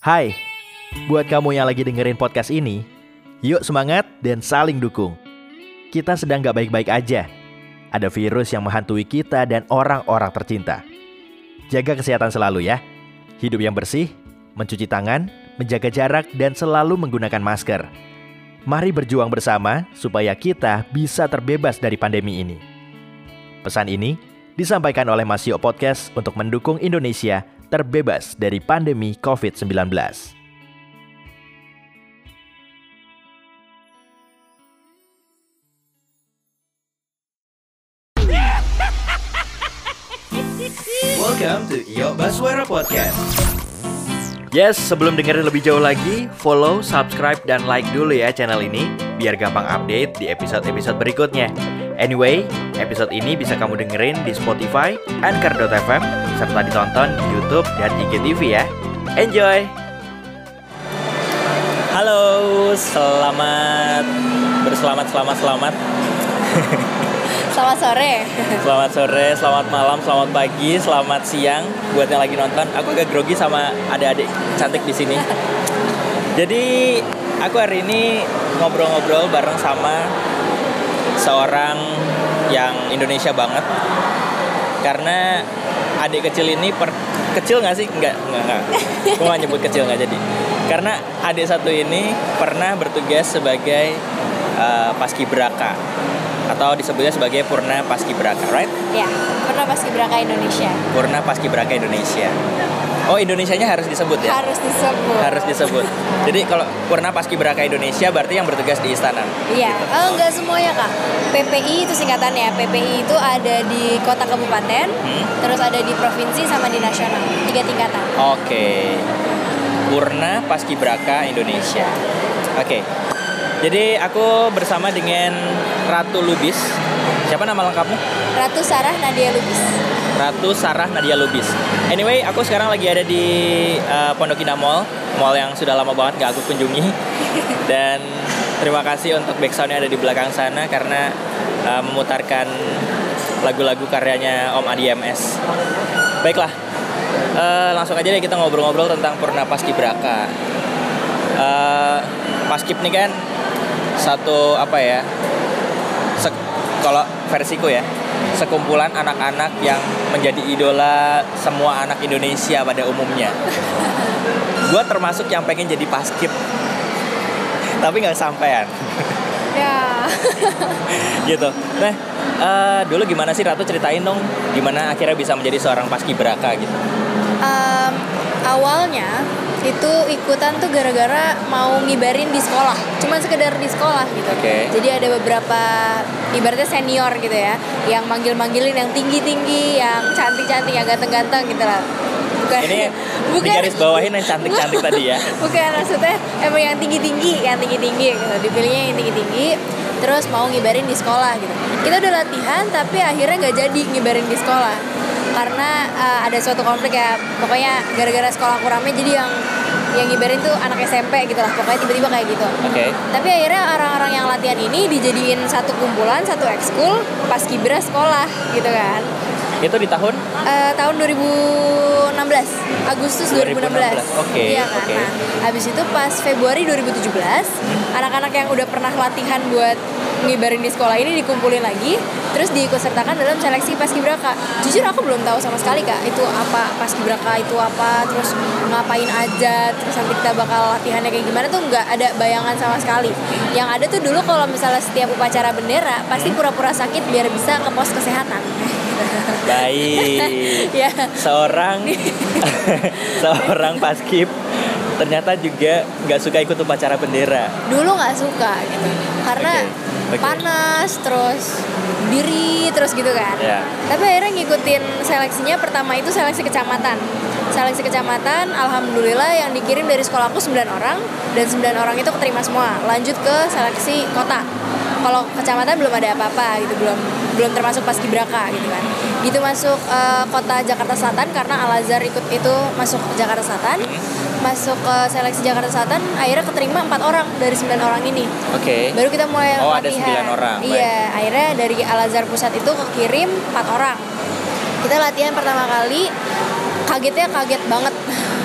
Hai, buat kamu yang lagi dengerin podcast ini, yuk semangat dan saling dukung. Kita sedang gak baik-baik aja. Ada virus yang menghantui kita dan orang-orang tercinta. Jaga kesehatan selalu ya. Hidup yang bersih, mencuci tangan, menjaga jarak, dan selalu menggunakan masker. Mari berjuang bersama supaya kita bisa terbebas dari pandemi ini. Pesan ini disampaikan oleh Masio Podcast untuk mendukung Indonesia terbebas dari pandemi COVID-19. Welcome to Iyo Baswara Podcast. Yes, sebelum dengerin lebih jauh lagi, follow, subscribe, dan like dulu ya channel ini biar gampang update di episode-episode berikutnya. Anyway, episode ini bisa kamu dengerin di Spotify, Anchor.fm, serta ditonton di YouTube dan IGTV ya. Enjoy! Halo, selamat. Selamat sore. Selamat sore, selamat malam, selamat pagi, selamat siang buat yang lagi nonton. Aku agak grogi sama adik-adik cantik di sini. Jadi, aku hari ini ngobrol-ngobrol bareng sama seorang yang Indonesia banget. Karena adik kecil ini kecil nggak sih? Enggak. Aku nggak nyebut kecil, nggak jadi. Karena adik satu ini pernah bertugas sebagai paskibraka atau disebutnya sebagai Purna Paskibraka, right? Ya, Purna Paskibraka Indonesia. Purna Paskibraka Indonesia. Oh, Indonesianya harus disebut ya? Harus disebut. Jadi kalau Purna Paskibraka Indonesia berarti yang bertugas di istana. Iya, enggak semuanya Kak. PPI itu singkatannya. PPI itu ada di kota kabupaten, terus ada di provinsi sama di nasional. 3 tingkatan. Oke. Purna Paskibraka Indonesia. Oke. Jadi aku bersama dengan Ratu Lubis. Siapa nama lengkapmu? Ratu Sarah Nadia Lubis. Ratu Sarah Nadia Lubis. Anyway, aku sekarang lagi ada di Pondok Indah Mall yang sudah lama banget gak aku kunjungi. Dan terima kasih untuk backsound yang ada di belakang sana karena memutarkan lagu-lagu karyanya Om Adi MS. Baiklah, langsung aja deh kita ngobrol-ngobrol tentang Purna Paskibraka. Paskib nih kan satu kalau versiku ya, sekumpulan anak-anak yang menjadi idola semua anak Indonesia pada umumnya. Gue termasuk yang pengen jadi paskib, tapi nggak sampean. Ya. Gitu. Nah, dulu gimana sih Ratu, ceritain dong, gimana akhirnya bisa menjadi seorang paskibraka gitu? Awalnya itu ikutan tuh gara-gara mau ngibarin di sekolah, cuma sekedar di sekolah gitu. Okay. Jadi ada beberapa ibaratnya senior gitu ya, yang manggil-manggilin yang tinggi-tinggi, yang cantik-cantik, yang ganteng-ganteng gitu lah. Ini digaris bawahin yang cantik-cantik tadi ya. Bukan, maksudnya emang yang tinggi-tinggi gitu. Dipilihnya yang tinggi-tinggi, terus mau ngibarin di sekolah gitu. Kita udah latihan tapi akhirnya nggak jadi ngibarin di sekolah. Karena ada suatu konflik ya, pokoknya gara-gara sekolah aku rame, jadi yang ngibarin tuh anak SMP gitu lah, pokoknya tiba-tiba kayak gitu. Okay. Tapi akhirnya orang-orang yang latihan ini dijadiin satu kumpulan, satu ekskul paskibra sekolah gitu kan. Itu di tahun? Tahun 2016, Agustus 2016. Oke. Iya kan. Nah, habis itu pas Februari 2017, anak-anak yang udah pernah latihan buat ngibarin di sekolah ini dikumpulin lagi, terus diikutsertakan dalam seleksi paskibraka. Jujur aku belum tahu sama sekali Kak, itu apa paskibraka, itu apa, terus ngapain aja, terus nanti kita bakal latihannya kayak gimana tuh nggak ada bayangan sama sekali. Yang ada tuh dulu kalau misalnya setiap upacara bendera pasti pura-pura sakit biar bisa ke pos kesehatan. Baik. Ya. Seorang paskib ternyata juga nggak suka ikut upacara bendera. Dulu nggak suka gitu, karena panas, terus diri, terus gitu kan. Yeah. Tapi akhirnya ngikutin seleksinya. Pertama itu seleksi kecamatan. Alhamdulillah yang dikirim dari sekolah aku 9 orang, dan 9 orang itu keterima semua. Lanjut ke seleksi kota. Kalau kecamatan belum ada apa-apa gitu, belum termasuk paskibraka gitu kan. Gitu masuk kota Jakarta Selatan karena Al Azhar ikut itu masuk Jakarta Selatan. Masuk ke seleksi Jakarta Selatan, akhirnya keterima 4 orang dari 9 orang ini. Oke. Baru kita mulai latihan. Ada 9 orang. Iya, baik. Akhirnya dari Al Azhar Pusat itu kekirim 4 orang. Kita latihan pertama kali, kaget banget.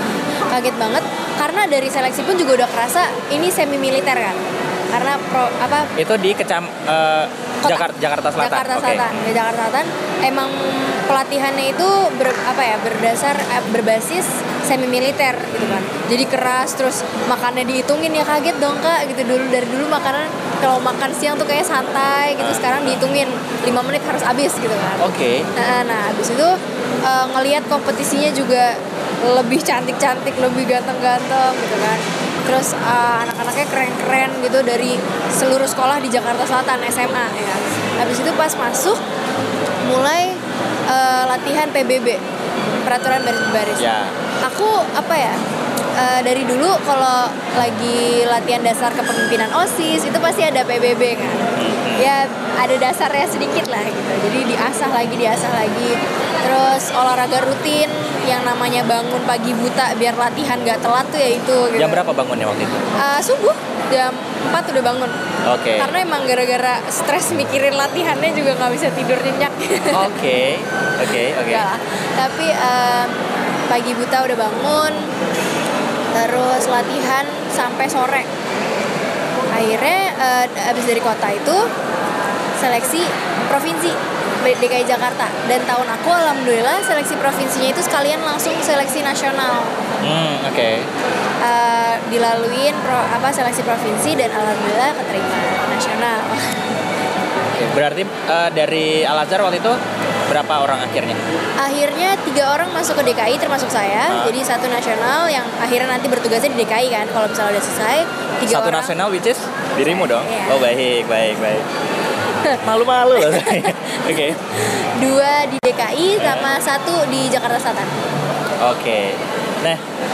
kaget banget karena dari seleksi pun juga udah kerasa ini semi militer kan. Karena itu di Jakarta Selatan. Jakarta Selatan. Di Jakarta Selatan emang pelatihannya itu berbasis semi militer gitu kan. Jadi keras, terus makannya dihitungin, ya kaget dong Kak gitu. Dari dulu makanan kalau makan siang tuh kayak santai gitu, sekarang dihitungin 5 menit harus habis gitu kan. Oke. Nah habis itu ngelihat kompetisinya juga lebih cantik-cantik, lebih ganteng-ganteng gitu kan. Terus anak-anaknya keren-keren gitu dari seluruh sekolah di Jakarta Selatan, SMA ya. Habis itu pas masuk mulai latihan PBB, peraturan baris-baris. Ya. Aku dari dulu kalau lagi latihan dasar kepemimpinan OSIS itu pasti ada PBB kan. Ya ada dasarnya sedikit lah gitu. Jadi diasah lagi. Terus olahraga rutin yang namanya bangun pagi buta biar latihan gak telat tuh ya itu gitu. Jam berapa bangunnya waktu itu? Subuh jam 4 udah bangun. Oke. Karena emang gara-gara stres mikirin latihannya juga gak bisa tidur nyenyak. Oke. Tapi pagi buta udah bangun, terus latihan sampai sore. Akhirnya abis dari kota itu seleksi provinsi DKI Jakarta, dan tahun aku alhamdulillah seleksi provinsinya itu sekalian langsung seleksi nasional. Oke. Dilaluin seleksi provinsi dan alhamdulillah keterima nasional. Berarti dari Al-Azhar waktu itu berapa orang akhirnya? Akhirnya 3 orang masuk ke DKI termasuk saya. Jadi 1 nasional yang akhirnya nanti bertugasnya di DKI kan. Kalau misalnya udah selesai 3 1 orang. nasional which is dirimu dong? Iya. Oh baik. Malu-malu loh. Oke. 2 di DKI sama 1 di Jakarta Selatan. Oke. Nah,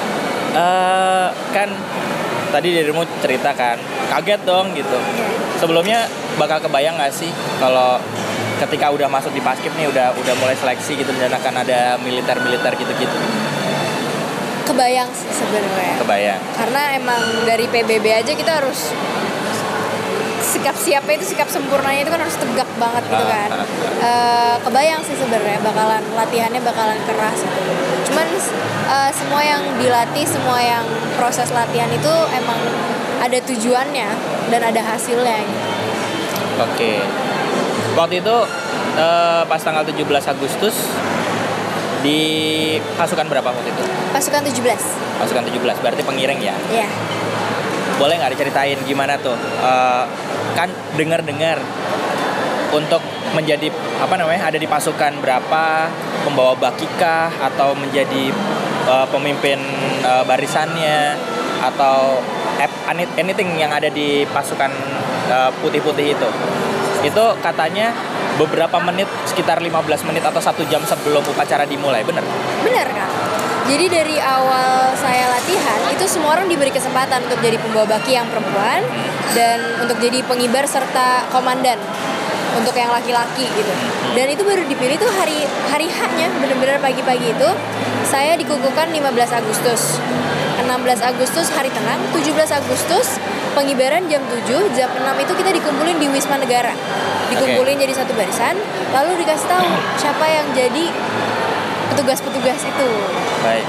kan tadi dirimu cerita kan kaget dong gitu. Sebelumnya bakal kebayang nggak sih kalau ketika udah masuk di Paskib nih udah mulai seleksi gitu dan akan ada militer gitu-gitu? Kebayang sih sebenarnya. Kebayang. Karena emang dari PBB aja kita harus sikap siapnya itu, sikap sempurnanya itu kan harus tegak banget gitu kan. Kebayang sih sebenarnya latihannya bakalan keras. Cuman semua yang dilatih, semua yang proses latihan itu emang ada tujuannya dan ada hasilnya gitu. Oke. Waktu itu pas tanggal 17 Agustus di pasukan berapa waktu itu? Pasukan 17. Pasukan 17, berarti pengiring ya? Iya. Boleh nggak diceritain gimana tuh? Kan dengar untuk menjadi ada di pasukan berapa, membawa bakikah atau menjadi pemimpin barisannya atau anything yang ada di pasukan putih-putih itu katanya beberapa menit, sekitar 15 menit atau 1 jam sebelum upacara dimulai, bener Kak. Jadi dari awal saya latihan itu semua orang diberi kesempatan untuk jadi pembawa baki yang perempuan dan untuk jadi pengibar serta komandan untuk yang laki-laki gitu. Dan itu baru dipilih tuh hari H-nya, benar-benar pagi-pagi itu saya dikukuhkan 15 Agustus. 16 Agustus hari tenang, 17 Agustus pengibaran jam 7, jam 6 itu kita dikumpulin di Wisma Negara. Dikumpulin jadi satu barisan, lalu dikasih tahu siapa yang jadi petugas-petugas itu. Baik.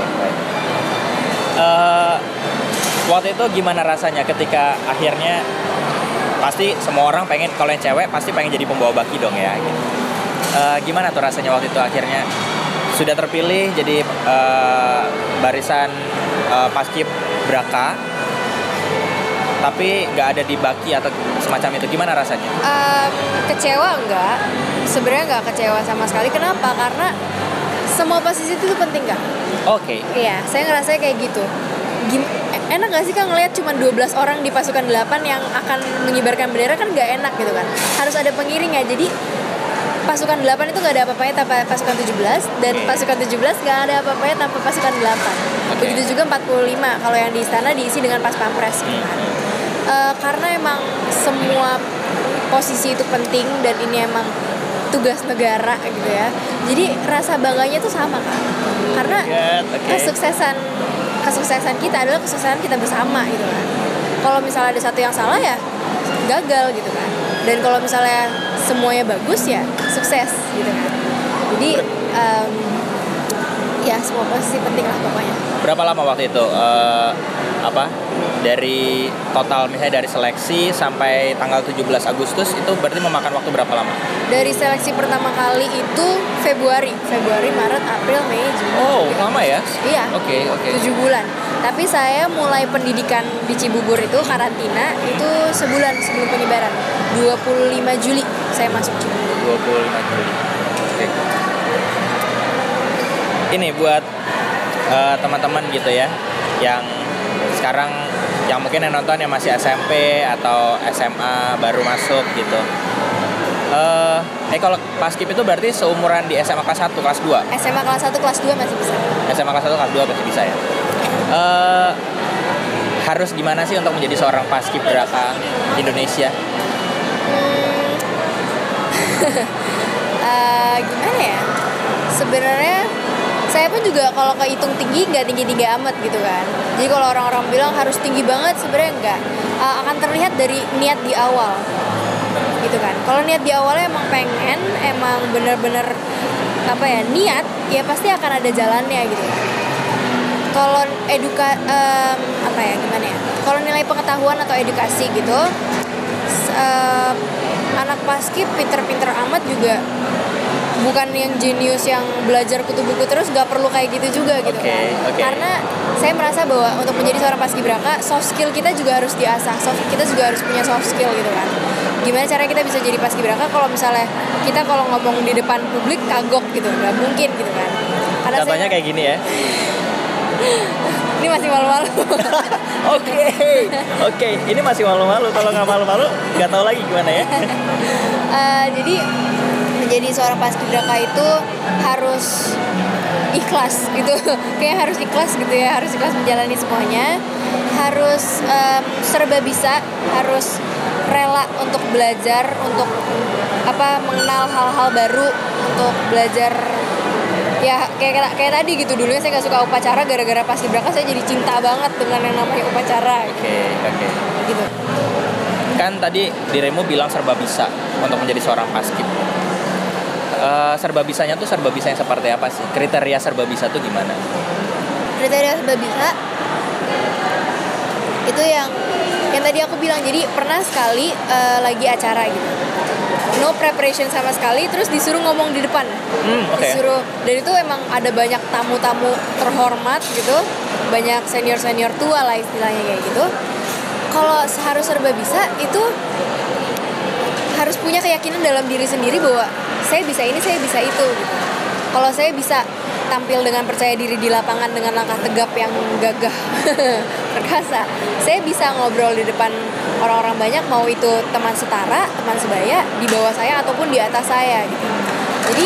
Waktu itu gimana rasanya ketika akhirnya, pasti semua orang pengen, kalau yang cewek pasti pengen jadi pembawa baki dong ya gitu. Gimana tuh rasanya waktu itu akhirnya sudah terpilih jadi barisan Paskib Braka, tapi nggak ada di baki atau semacam itu, gimana rasanya? Kecewa enggak? Sebenarnya nggak kecewa sama sekali. Kenapa? Karena semua posisi itu penting Kak. Oke. Iya, saya ngerasa kayak gitu. Enak gak sih Kak ngelihat cuma 12 orang di pasukan 8 yang akan mengibarkan bendera, kan gak enak gitu kan. Harus ada pengiring ya. Jadi pasukan 8 itu gak ada apa-apanya tanpa pasukan 17, dan pasukan 17 gak ada apa-apanya tanpa pasukan 8. Begitu juga 45 kalau yang di istana diisi dengan pas pampres gitu kan. Karena emang semua posisi itu penting dan ini emang tugas negara gitu ya. Jadi rasa bangganya tuh sama Kak. Karena kesuksesan kita adalah kesuksesan kita bersama gitu kan. Kalau misalnya ada satu yang salah ya gagal gitu kan. Dan kalau misalnya semuanya bagus ya sukses gitu kan. Jadi ya semua posisi penting lah pokoknya. berapa lama waktu itu? Dari total misalnya dari seleksi sampai tanggal 17 Agustus itu berarti memakan waktu berapa lama? Dari seleksi pertama kali itu Februari, Maret, April, Mei, Juni. Oh, lama ya? Iya. Oke. 7 bulan. Tapi saya mulai pendidikan di Cibubur itu karantina itu sebulan sebelum penyebaran. 25 Juli saya masuk Cibubur. 25 Juli. Oke. Ini buat teman-teman gitu ya yang sekarang yang mungkin yang nonton yang masih SMP atau SMA baru masuk gitu. Kalau Paskib itu berarti seumuran di SMA kelas 1, kelas 2? SMA kelas 1, kelas 2 masih bisa. SMA kelas 1, kelas 2 masih bisa ya. Harus gimana sih untuk menjadi seorang Paskibraka Indonesia? Gimana ya? Sebenarnya saya pun juga kalau kehitung tinggi nggak tinggi-tinggi amat gitu kan. Jadi kalau orang-orang bilang harus tinggi banget, sebenarnya enggak. Akan terlihat dari niat di awal gitu kan. Kalau niat di awalnya emang bener-bener niat, ya pasti akan ada jalannya gitu. Kalau Kalau nilai pengetahuan atau edukasi gitu, anak Paskib pinter-pinter amat juga bukan yang jenius yang belajar kutu buku terus, nggak perlu kayak gitu juga gitu kan. Karena saya merasa bahwa untuk menjadi seorang paskibraka, soft skill kita juga harus diasah. Kita juga harus punya soft skill gitu kan. Gimana cara kita bisa jadi paskibraka kalau misalnya kita kalau ngomong di depan publik kagok gitu, nggak mungkin gitu kan. Karena contohnya kayak gini ya. Ini masih malu-malu. Oke. Ini masih malu-malu. Kalau nggak malu-malu, nggak tahu lagi gimana ya. Jadi menjadi seorang paskibraka itu harus ikhlas gitu. Kayak harus ikhlas gitu ya, harus ikhlas menjalani semuanya. Harus serba bisa, harus rela untuk belajar, untuk mengenal hal-hal baru, untuk belajar. Ya kayak tadi gitu, dulunya saya nggak suka upacara, gara-gara paskibraka saya jadi cinta banget dengan yang namanya upacara. Oke. Gitu. Kan tadi dirimu bilang serba bisa untuk menjadi seorang paskib. Serba bisanya tuh serba bisa yang seperti apa sih? Kriteria serba bisa tuh gimana? Kriteria serba bisa itu yang tadi aku bilang. Jadi pernah sekali lagi acara gitu, no preparation sama sekali, terus disuruh ngomong di depan. Disuruh, dan itu emang ada banyak tamu-tamu terhormat gitu, banyak senior-senior tua lah istilahnya kayak gitu. Kalau harus serba bisa itu harus punya keyakinan dalam diri sendiri bahwa saya bisa ini, saya bisa itu gitu. Kalau saya bisa tampil dengan percaya diri di lapangan dengan langkah tegap yang gagah perkasa, saya bisa ngobrol di depan orang-orang banyak, mau itu teman setara, teman sebaya, di bawah saya ataupun di atas saya gitu. Jadi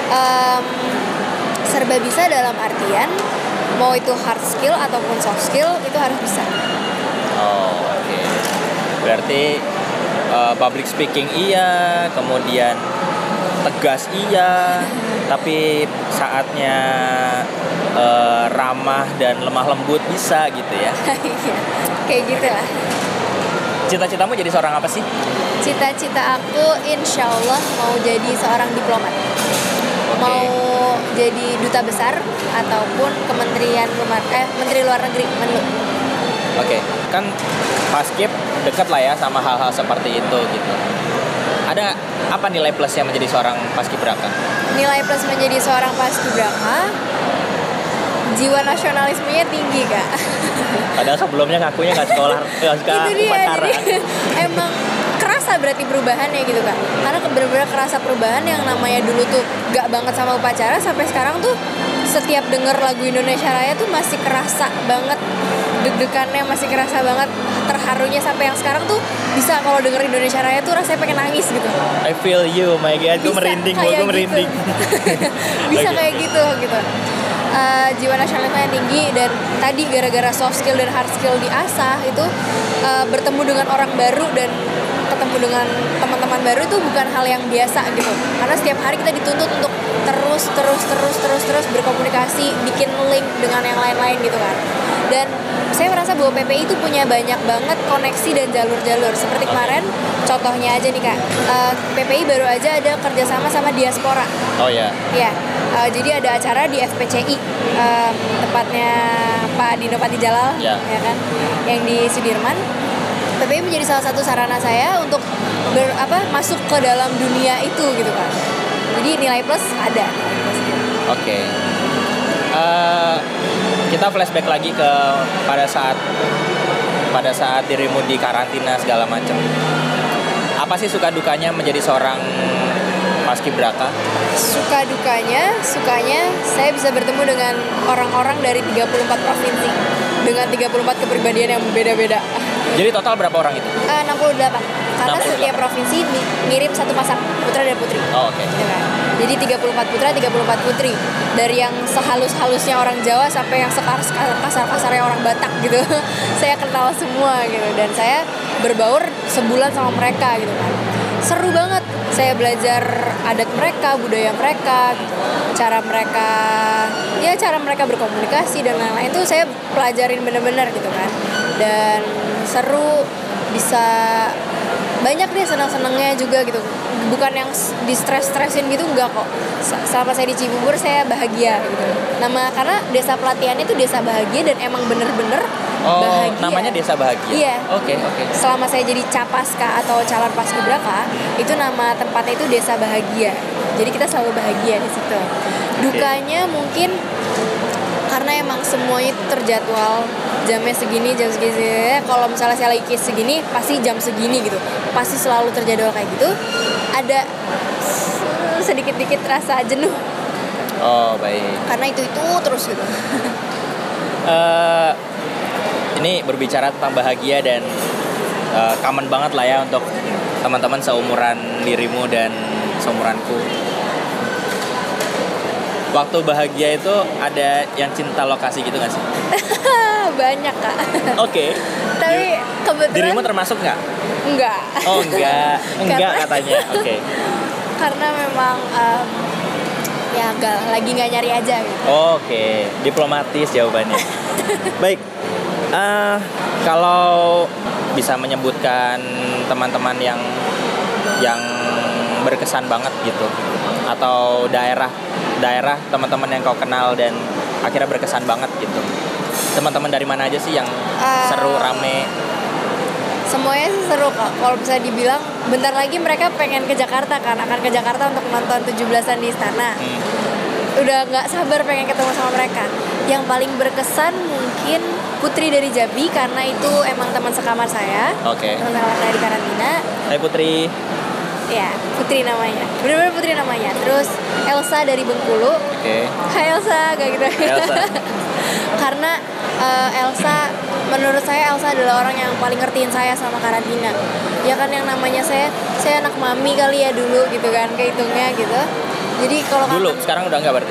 serba bisa dalam artian mau itu hard skill ataupun soft skill itu harus bisa. Oke. Berarti public speaking iya, kemudian tegas iya, tapi saatnya ramah dan lemah lembut bisa gitu ya. Kayak gitu lah. Cita-citamu jadi seorang apa sih? Cita-cita aku insya Allah mau jadi seorang diplomat. Mau jadi duta besar ataupun Menteri Luar Negeri, Menlu. Oke, kan Paskib dekat lah ya sama hal-hal seperti itu gitu. Ada apa nilai plus yang menjadi seorang paskibraka? Nilai plus menjadi seorang paskibraka, jiwa nasionalismenya tinggi, Kak. Padahal sebelumnya ngakunya nggak sekolah, nggak suka upacara. Emang kerasa berarti perubahannya gitu kan. Karena bener-bener kerasa perubahan. Yang namanya dulu tuh gak banget sama upacara, sampai sekarang tuh setiap denger lagu Indonesia Raya tuh masih kerasa banget deg-degannya, masih kerasa banget terharunya, sampai yang sekarang tuh bisa kalau denger Indonesia Raya tuh rasanya pengen nangis gitu. I feel you, my God, gue merinding, gue merinding. Bisa kayak gitu. Jiwa nasionalisme yang tinggi, dan tadi gara-gara soft skill dan hard skill diasah itu, bertemu dengan orang baru dan ketemu dengan teman-teman baru itu bukan hal yang biasa gitu. Karena setiap hari kita dituntut untuk terus berkomunikasi, bikin link dengan yang lain-lain gitu kan. Dan saya merasa bahwa PPI itu punya banyak banget koneksi dan jalur-jalur. Seperti kemarin, contohnya aja nih Kak, PPI baru aja ada kerjasama sama diaspora. Oh ya. Ya, jadi ada acara di FPCI, tempatnya Pak Dino Patijalal, Ya. ya kan, yang di Sudirman. PPI menjadi salah satu sarana saya untuk masuk ke dalam dunia itu gitu kan. Jadi nilai plus ada. Oke. Kita flashback lagi ke pada saat dirimu di karantina segala macam. Apa sih suka dukanya menjadi seorang paskibraka? Sukanya saya bisa bertemu dengan orang-orang dari 34 provinsi dengan 34 kepribadian yang berbeda-beda. Jadi total berapa orang itu? 68. Karena 68. setiap provinsi ngirim satu pasang putra dan putri. Oh, oke. Gitu kan. Jadi 34 putra, 34 putri. Dari yang sehalus-halusnya orang Jawa sampai yang kasar-kasarnya orang Batak gitu. Saya kenal semua gitu, dan saya berbaur sebulan sama mereka gitu kan. Seru banget. Saya belajar adat mereka, budaya mereka gitu. Cara mereka berkomunikasi dan lain-lain itu saya pelajarin bener-bener gitu kan. Dan seru, bisa banyak deh senang-senangnya juga gitu. Bukan yang di-stress-stressin gitu, enggak kok. Selama saya di Cibubur saya bahagia gitu. Karena desa pelatihan itu desa bahagia dan emang bener-bener bahagia. Namanya desa bahagia? Iya. Oke. Selama saya jadi capaska atau calon paskibraka, itu nama tempatnya itu desa bahagia. Jadi kita selalu bahagia di situ. Dukanya mungkin karena emang semuanya itu terjadwal, jamnya segini. Kalau misalnya saya lagi case segini, pasti jam segini gitu. Pasti selalu terjadwal kayak gitu. Ada sedikit-dikit rasa jenuh. Oh, baik. Karena itu terus gitu. Ini berbicara tentang bahagia dan common banget lah ya untuk teman-teman seumuran dirimu dan seumuranku. Waktu bahagia itu ada yang cinta lokasi gitu gak sih? Banyak Kak. Oke. Tapi kebetulan dirimu termasuk nggak? Enggak. Oh enggak katanya. Oke. Karena memang lagi nggak nyari aja gitu. Oke, diplomatis jawabannya. Baik. Kalau bisa menyebutkan teman-teman yang berkesan banget gitu, atau daerah teman-teman yang kau kenal dan akhirnya berkesan banget gitu. Teman-teman dari mana aja sih yang seru, rame? Semuanya sih seru Kak. Kalau bisa dibilang bentar lagi mereka pengen ke Jakarta kan, akan ke Jakarta untuk nonton 17-an di istana. Udah nggak sabar pengen ketemu sama mereka. Yang paling berkesan mungkin Putri dari Jambi, karena itu emang teman sekamar saya. Oke. Teman sekamar saya di karantina. Hai Putri. Ya, Putri namanya. Bener-bener Putri namanya. Terus Elsa dari Bengkulu. Oke. Hai Elsa, kayak gitu. Elsa. Karena Elsa, menurut saya Elsa adalah orang yang paling ngertiin saya sama karantina. Ya kan, yang namanya saya anak mami kali ya dulu gitu kan, kehitungnya gitu. Jadi kalau dulu, sekarang udah enggak berarti?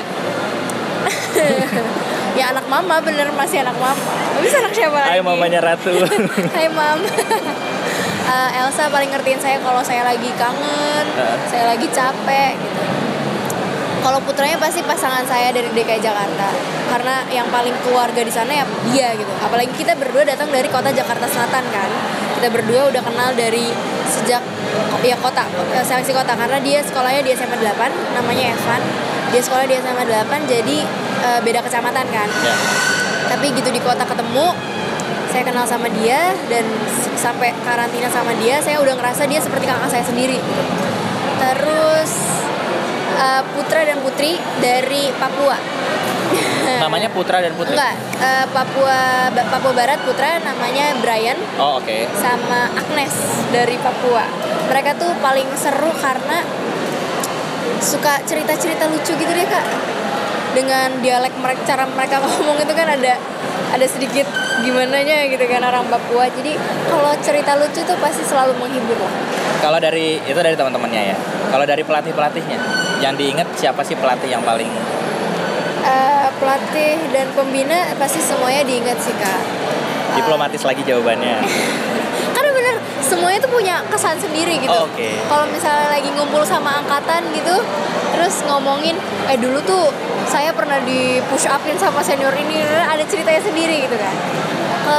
Ya anak mama, bener masih anak mama. Bisa anak siapa lagi? Hai mamanya Ratu. Hai mam. Elsa paling ngertiin saya kalau saya lagi kangen, saya lagi capek gitu. Kalau putranya pasti pasangan saya dari DKI Jakarta, karena yang paling keluarga di sana ya dia gitu. Apalagi kita berdua datang dari kota Jakarta Selatan kan. Kita berdua udah kenal dari sejak seleksi kota, karena dia sekolahnya di SMA 8, namanya Evan. Dia sekolah di SMA 8, jadi beda kecamatan kan. Yeah. Tapi gitu di kota ketemu, saya kenal sama dia, dan sampai karantina sama dia, saya udah ngerasa dia seperti kakak saya sendiri. Terus Putra dan Putri dari Papua. Namanya Putra dan Putri? Enggak, Papua Barat Putra namanya Brian. Oh, oke. Sama Agnes dari Papua. Mereka tuh paling seru karena suka cerita-cerita lucu gitu deh Kak. Dengan dialek mereka, cara mereka ngomong itu kan ada sedikit gimananya gitu kan, orang Papua. Jadi kalau cerita lucu tuh pasti selalu menghibur lah. Kalau dari teman-temannya ya. Kalau dari pelatihnya, yang diingat siapa sih pelatih yang paling? Pelatih dan pembina pasti semuanya diingat sih Kak. Diplomatis lagi jawabannya. Karena bener, semuanya tuh punya kesan sendiri gitu. Oh, oke. Kalau misalnya lagi ngumpul sama angkatan gitu, terus ngomongin, dulu tuh saya pernah di push upin sama senior ini, ada ceritanya sendiri gitu kan.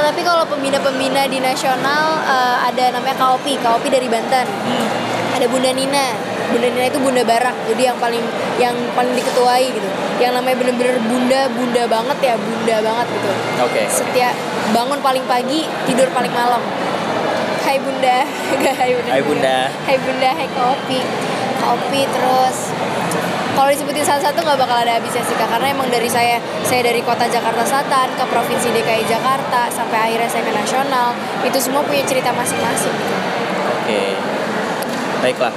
tapi kalau pembina-pembina di nasional ada namanya KOP dari Banten. Ada Bunda Nina itu bunda barak, jadi yang paling diketuai gitu. Yang namanya bener-bener bunda banget ya, bunda banget gitu. Oke. Setiap bangun paling pagi, tidur paling malam. Hai Bunda, Hai Bunda, Hai Kopi terus. Kalau disebutin satu-satu nggak bakal ada habisnya sih Kak, karena emang dari saya dari kota Jakarta Selatan ke provinsi DKI Jakarta sampai akhirnya saya ke nasional, itu semua punya cerita masing-masing gitu. Oke. Baiklah.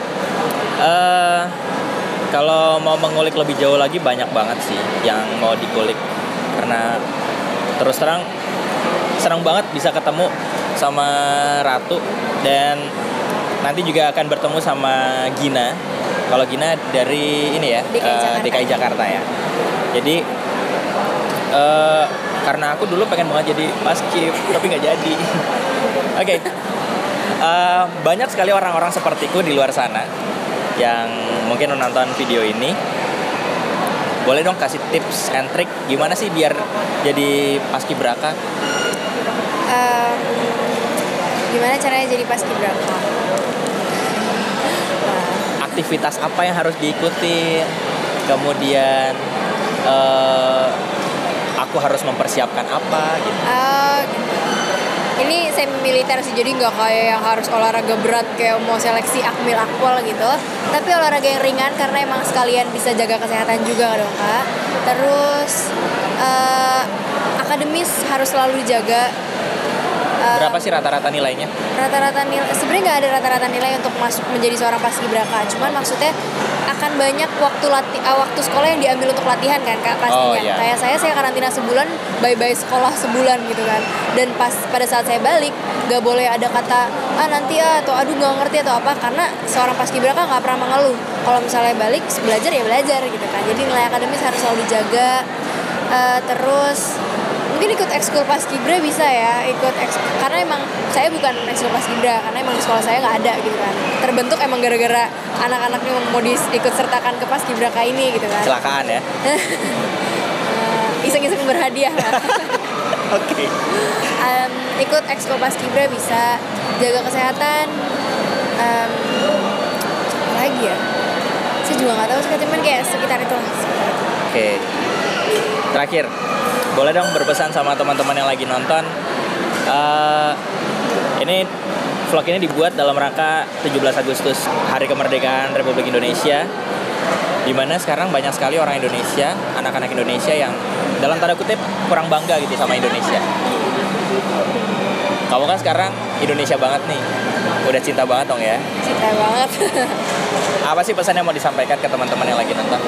Kalau mau mengulik lebih jauh lagi banyak banget sih yang mau dikulik, karena terus terang senang banget bisa ketemu sama Ratu, dan nanti juga akan bertemu sama Gina. Kalau Gina dari ini ya, DKI Jakarta ya. Jadi karena aku dulu pengen banget jadi paskib tapi nggak jadi. Oke. Banyak sekali orang-orang sepertiku di luar sana yang mungkin menonton video ini. Boleh dong kasih tips and trick gimana sih biar jadi paskibraka? Gimana caranya jadi paskibraka? Aktivitas apa yang harus diikuti? Kemudian aku harus mempersiapkan apa gitu? Ini semi militer sih, jadi nggak kayak yang harus olahraga berat kayak mau seleksi akmil akwal gitu, tapi olahraga yang ringan karena emang sekalian bisa jaga kesehatan juga dong Kak. Terus akademis harus selalu dijaga. Berapa sih rata-rata nilainya? Rata-rata nilai sebenarnya nggak ada rata-rata nilai untuk masuk menjadi seorang paskibraka, cuman maksudnya akan banyak waktu sekolah yang diambil untuk latihan kan Kak pastinya. Oh, iya. Kayak saya karantina sebulan, bye sekolah sebulan gitu kan. Dan pada saat saya balik nggak boleh ada kata nanti atau aduh nggak ngerti atau apa, karena seorang paskibraka nggak pernah mengeluh. Kalau misalnya balik belajar ya belajar gitu kan. Jadi nilai akademis harus selalu dijaga. Terus mungkin ikut ekskul paskibra bisa ya, karena emang saya bukan ekskul paskibra karena emang di sekolah saya nggak ada gitu kan, terbentuk emang gara-gara anak-anaknya mau ikut sertakan ke paskibraka ini gitu kan. Kecelakaan ya. Iseng-iseng berhadiah lah. Oke. Ikut ekskul paskibra bisa, jaga kesehatan. Apa lagi ya, saya juga nggak tahu sih, cuman kayak sekitar itu lah. Oke. Terakhir, boleh dong berpesan sama teman-teman yang lagi nonton. Ini vlog ini dibuat dalam rangka 17 Agustus, Hari Kemerdekaan Republik Indonesia, di mana sekarang banyak sekali orang Indonesia, anak-anak Indonesia yang dalam tanda kutip kurang bangga gitu sama Indonesia. Kamu kan sekarang Indonesia banget nih, udah cinta banget dong ya? Cinta banget. Apa sih pesan yang mau disampaikan ke teman-teman yang lagi nonton?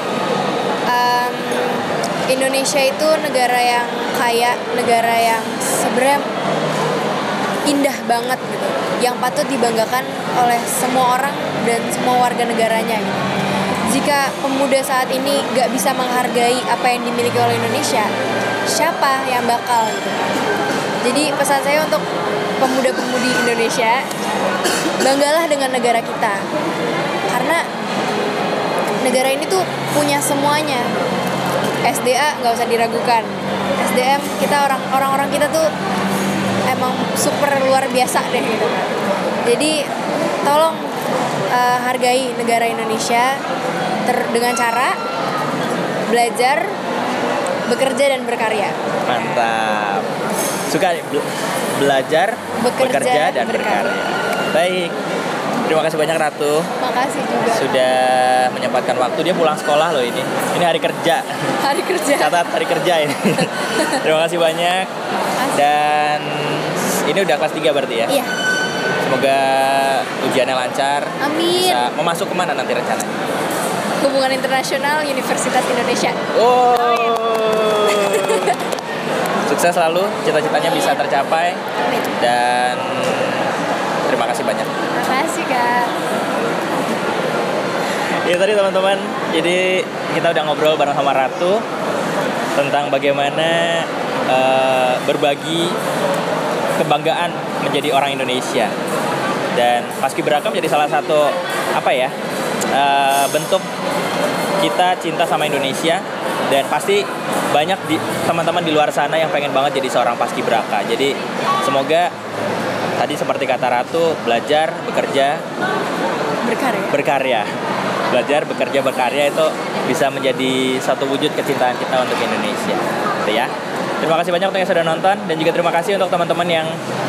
Indonesia itu negara yang kaya, negara yang sebenarnya indah banget gitu, yang patut dibanggakan oleh semua orang dan semua warga negaranya gitu. Jika pemuda saat ini gak bisa menghargai apa yang dimiliki oleh Indonesia, siapa yang bakal gitu. Jadi pesan saya untuk pemuda-pemudi Indonesia, banggalah dengan negara kita, karena negara ini tuh punya semuanya. SDA nggak usah diragukan, SDM kita orang-orang kita tuh emang super luar biasa deh gitu kan. Jadi tolong hargai negara Indonesia dengan cara belajar, bekerja dan berkarya. Mantap. Suka belajar, bekerja dan berkarya. Baik. Terima kasih banyak Ratu. Makasih juga. Sudah menyempatkan waktu, dia pulang sekolah loh ini. Ini hari kerja. Hari kerja. Catat hari kerja ini. Terima kasih banyak. Dan ini udah kelas 3 berarti ya? Iya. Semoga ujiannya lancar. Amin. Bisa, mau masuk kemana nanti rencananya? Hubungan Internasional Universitas Indonesia. Oh. Sukses selalu, cita-citanya bisa tercapai. Amin. Dan terima kasih banyak. Terima kasih Kak. Ya tadi teman-teman, jadi kita udah ngobrol bareng sama Ratu tentang bagaimana berbagi kebanggaan menjadi orang Indonesia. Dan paskibraka menjadi salah satu bentuk kita cinta sama Indonesia Dan pasti banyak teman-teman di luar sana yang pengen banget jadi seorang paskibraka. Jadi semoga tadi seperti kata Ratu, belajar, bekerja, berkarya. Belajar, bekerja, berkarya itu bisa menjadi satu wujud kecintaan kita untuk Indonesia. Gitu ya. Terima kasih banyak untuk yang sudah nonton, dan juga terima kasih untuk teman-teman yang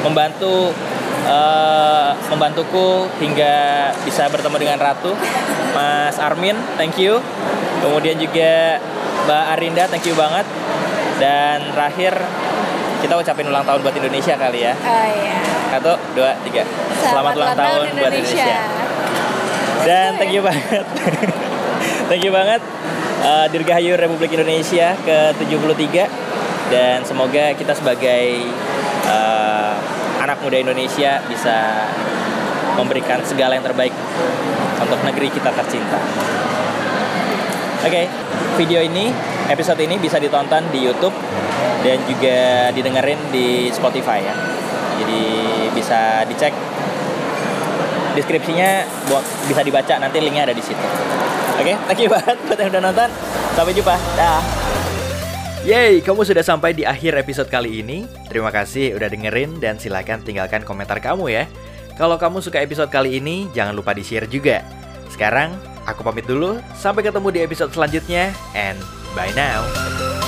membantuku hingga bisa bertemu dengan Ratu. Mas Armin, thank you. Kemudian juga Mbak Arinda, thank you banget. Dan terakhir kita ucapin ulang tahun buat Indonesia kali ya. Oh iya. 1, 2, 3. Selamat ulang tahun buat Indonesia. Dan thank you banget. Thank you banget Dirgahayu Republik Indonesia ke-73. Dan semoga kita sebagai anak muda Indonesia bisa memberikan segala yang terbaik untuk negeri kita tercinta. Oke, video ini, episode ini bisa ditonton di YouTube dan juga didengerin di Spotify ya. Jadi bisa dicek deskripsinya, bisa dibaca, nanti linknya ada di situ. Oke, thank you banget buat yang udah nonton. Sampai jumpa. Dah. Yeay, kamu sudah sampai di akhir episode kali ini. Terima kasih udah dengerin dan silakan tinggalkan komentar kamu ya. Kalau kamu suka episode kali ini, jangan lupa di-share juga. Sekarang, aku pamit dulu. Sampai ketemu di episode selanjutnya, and bye now.